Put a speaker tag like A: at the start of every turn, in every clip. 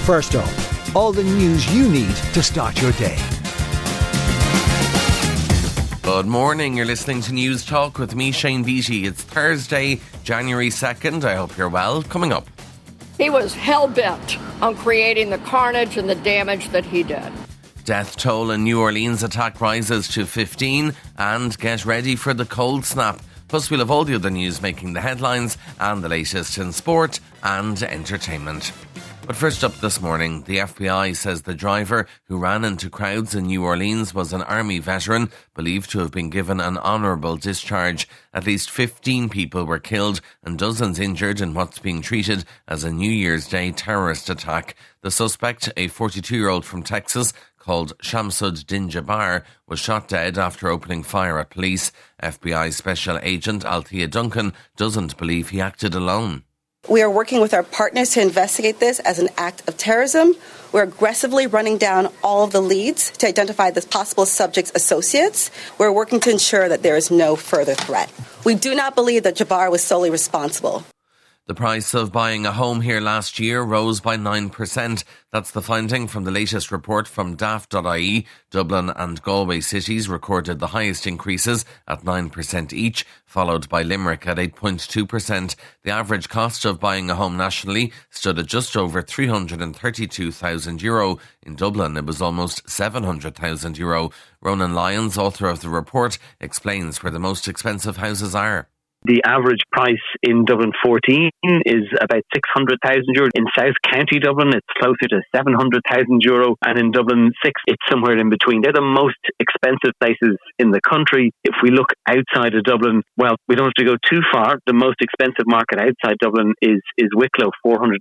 A: First up, all the news you need to start your day.
B: Good morning, you're listening to News Talk with me, Shane Beattie. It's Thursday, January 2nd. I hope you're well. Coming up.
C: He was hell-bent on creating the carnage and the damage that he did.
B: Death toll in New Orleans attack rises to 15 and get ready for the cold snap. Plus we'll have all the other news making the headlines and the latest in sport and entertainment. But first up this morning, the FBI says the driver who ran into crowds in New Orleans was an army veteran believed to have been given an honourable discharge. At least 15 people were killed and dozens injured in what's being treated as a New Year's Day terrorist attack. The suspect, a 42-year-old from Texas called Shamsud Dinjabar, was shot dead after opening fire at police. FBI Special Agent Althea Duncan doesn't believe he acted alone.
D: We are working with our partners to investigate this as an act of terrorism. We're aggressively running down all of the leads to identify the possible subject's associates. We're working to ensure that there is no further threat. We do not believe that Jabbar was solely responsible.
B: The price of buying a home here last year rose by 9%. That's the finding from the latest report from Daft.ie. Dublin and Galway cities recorded the highest increases at 9% each, followed by Limerick at 8.2%. The average cost of buying a home nationally stood at just over €332,000. In Dublin, it was almost €700,000. Ronan Lyons, author of the report, explains where the most expensive houses are.
E: The average price in Dublin 14 is about €600,000. In South County Dublin, it's closer to €700,000. And in Dublin 6, it's somewhere in between. They're the most expensive places in the country. If we look outside of Dublin, well, we don't have to go too far. The most expensive market outside Dublin is Wicklow,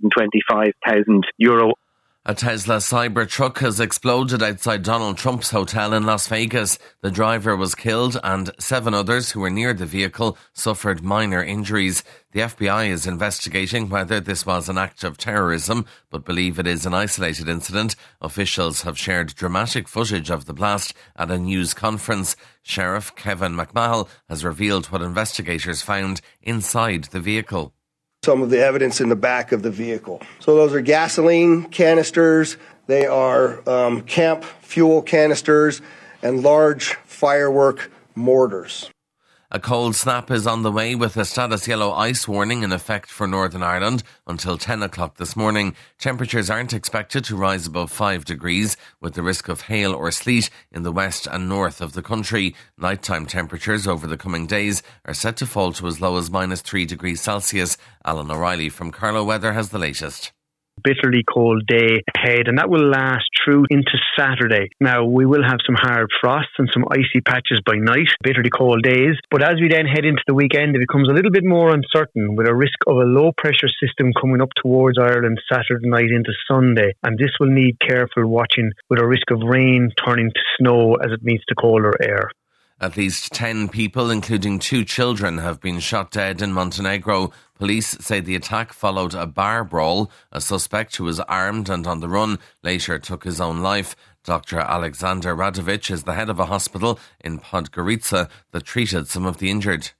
E: €425,000.
B: A Tesla Cybertruck has exploded outside Donald Trump's hotel in Las Vegas. The driver was killed and 7 others who were near the vehicle suffered minor injuries. The FBI is investigating whether this was an act of terrorism, but believe it is an isolated incident. Officials have shared dramatic footage of the blast at a news conference. Sheriff Kevin McMahon has revealed what investigators found inside the vehicle.
F: Some of the evidence in the back of the vehicle. So those are gasoline canisters, they are camp fuel canisters, and large firework mortars.
B: A cold snap is on the way with a status yellow ice warning in effect for Northern Ireland until 10 o'clock this morning. Temperatures aren't expected to rise above 5 degrees with the risk of hail or sleet in the west and north of the country. Nighttime temperatures over the coming days are set to fall to as low as -3 degrees Celsius. Alan O'Reilly from Carlow Weather has the latest.
G: Bitterly cold day ahead, and that will last through into Saturday. Now, we will have some hard frosts and some icy patches by night, bitterly cold days, but as we then head into the weekend, it becomes a little bit more uncertain with a risk of a low pressure system coming up towards Ireland Saturday night into Sunday, and this will need careful watching with a risk of rain turning to snow as it meets the colder air.
B: At least 10 people, including 2 children, have been shot dead in Montenegro. Police say the attack followed a bar brawl. A suspect who was armed and on the run later took his own life. Dr. Alexander Radovic is the head of a hospital in Podgorica that treated some of the injured.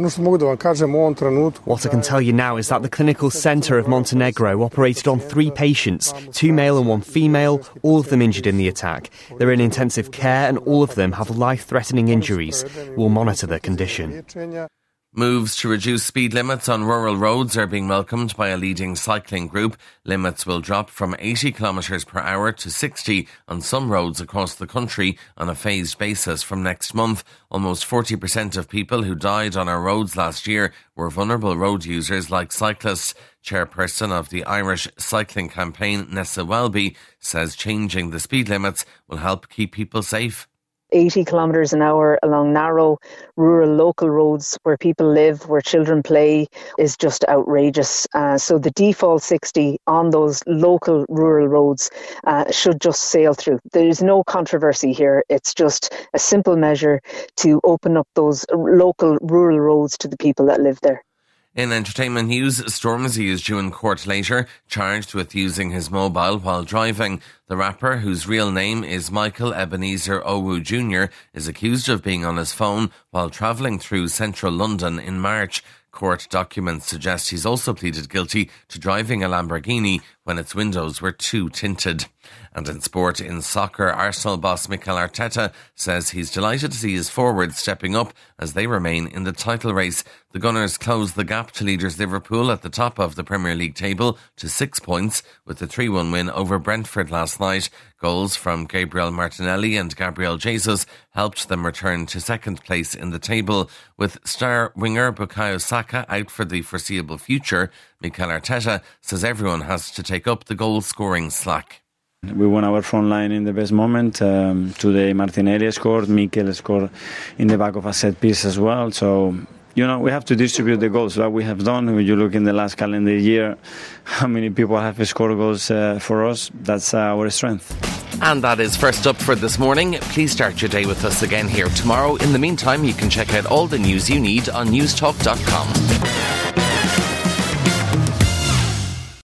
H: What I can tell you now is that the clinical centre of Montenegro operated on 3 patients, 2 male and 1 female, all of them injured in the attack. They're in intensive care and all of them have life-threatening injuries. We'll monitor their condition.
B: Moves to reduce speed limits on rural roads are being welcomed by a leading cycling group. Limits will drop from 80 kilometres per hour to 60 on some roads across the country on a phased basis from next month. Almost 40% of people who died on our roads last year were vulnerable road users like cyclists. Chairperson of the Irish Cycling Campaign, Nessa Welby, says changing the speed limits will help keep people safe.
I: 80 kilometres an hour along narrow, rural, local roads where people live, where children play, is just outrageous. So the default 60 on those local, rural roads should just sail through. There is no controversy here. It's just a simple measure to open up those local, rural roads to the people that live there.
B: In entertainment news, Stormzy is due in court later, charged with using his mobile while driving. The rapper, whose real name is Michael Ebenezer Owu Jr., is accused of being on his phone while travelling through central London in March. Court documents suggest he's also pleaded guilty to driving a Lamborghini when its windows were too tinted. And in sport, in soccer, Arsenal boss Mikel Arteta says he's delighted to see his forwards stepping up as they remain in the title race. The Gunners closed the gap to leaders Liverpool at the top of the Premier League table to 6 points with a 3-1 win over Brentford last night. Goals from Gabriel Martinelli and Gabriel Jesus helped them return to second place in the table. With star winger Bukayo Saka out for the foreseeable future, Mikel Arteta says everyone has to take up the goal-scoring slack.
J: We won our front line in the best moment. Today Martinelli scored, Mikel scored in the back of a set piece as well. So, we have to distribute the goals that we have done. When you look in the last calendar year, how many people have scored goals for us, that's our strength.
B: And that is First Up for this morning. Please start your day with us again here tomorrow. In the meantime, you can check out all the news you need on newstalk.com.